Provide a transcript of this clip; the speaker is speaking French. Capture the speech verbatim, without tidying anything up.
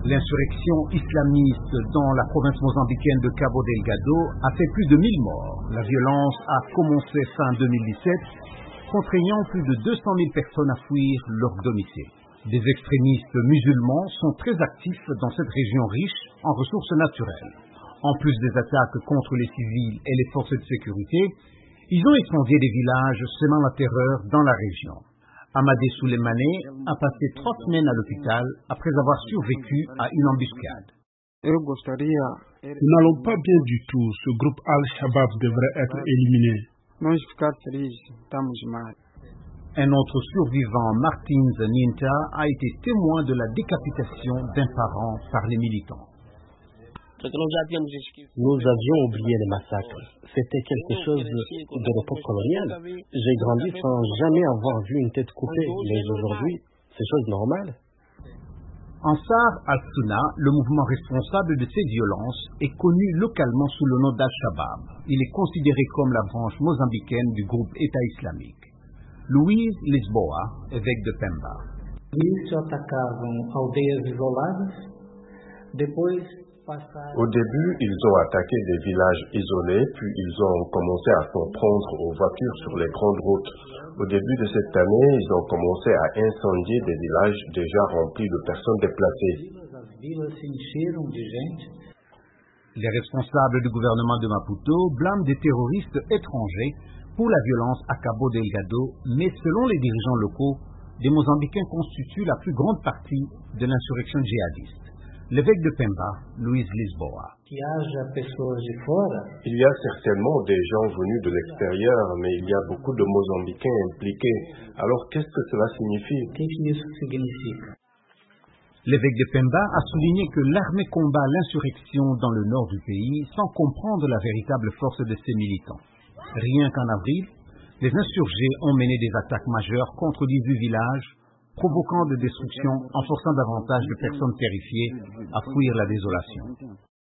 L'insurrection islamiste dans la province mozambicaine de Cabo Delgado a fait plus de mille morts. La violence a commencé fin deux mille dix-sept, contraignant plus de deux cent mille personnes à fuir leur domicile. Des extrémistes musulmans sont très actifs dans cette région riche en ressources naturelles. En plus des attaques contre les civils et les forces de sécurité, ils ont incendié des villages semant la terreur dans la région. Amadé Souleymane a passé trois semaines à l'hôpital après avoir survécu à une embuscade. Nous n'allons pas bien du tout. Ce groupe Al-Shabaab devrait être éliminé. Un autre survivant, Martins Ninta, a été témoin de la décapitation d'un parent par les militants. Nous avions oublié les massacres. C'était quelque chose de l'époque coloniale. J'ai grandi sans jamais avoir vu une tête coupée, mais aujourd'hui, c'est chose normale. Ansar al-Sunna, le mouvement responsable de ces violences, est connu localement sous le nom d'Al-Shabaab. Il est considéré comme la branche mozambicaine du groupe État islamique. Luiz Lisboa, évêque de Pemba. Au début, ils ont attaqué des villages isolés, puis ils ont commencé à s'en prendre aux voitures sur les grandes routes. Au début de cette année, ils ont commencé à incendier des villages déjà remplis de personnes déplacées. Les responsables du gouvernement de Maputo blâment des terroristes étrangers pour la violence à Cabo Delgado, mais selon les dirigeants locaux, les Mozambicains constituent la plus grande partie de l'insurrection djihadiste. L'évêque de Pemba, Luiz Lisboa. Il y a certainement des gens venus de l'extérieur, mais il y a beaucoup de Mozambicains impliqués. Alors qu'est-ce que cela signifie? L'évêque de Pemba a souligné que l'armée combat l'insurrection dans le nord du pays sans comprendre la véritable force de ses militants. Rien qu'en avril, les insurgés ont mené des attaques majeures contre dix-huit villages, provoquant des destructions en forçant davantage de personnes terrifiées à fuir la désolation.